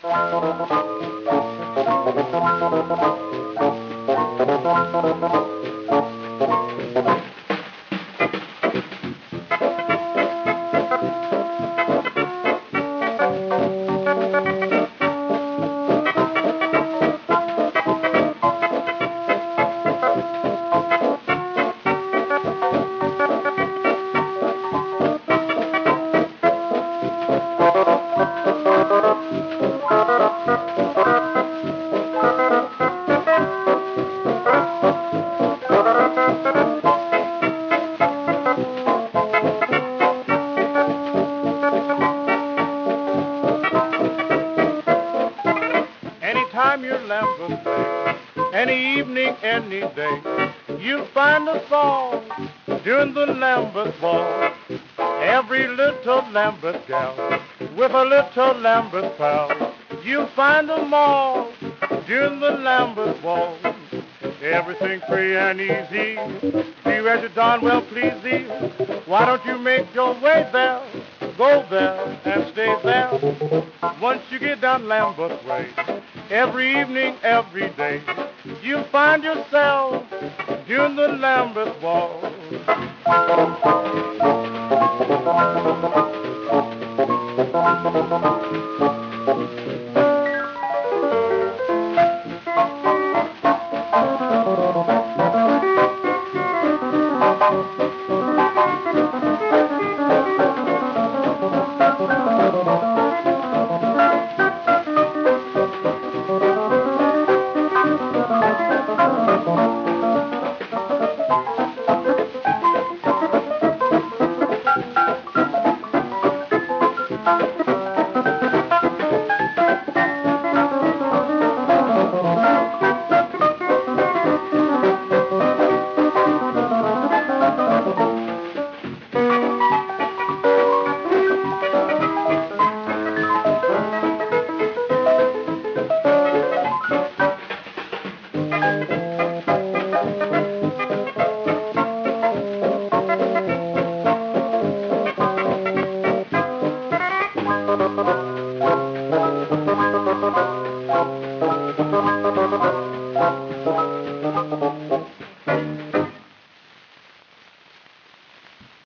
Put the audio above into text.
Anytime you're Lambeth Bay, any evening, any day, you'll find a song during the Lambeth Ball. Every little Lambeth gal with a little Lambeth pal, you'll find them all during the Lambeth Ball. Everything free and easy, you as you darn well please thee. Why don't you make your way there, go there and stay there? Once you get down Lambeth Way, every evening, every day, you'll find yourself during the Lambeth Ball.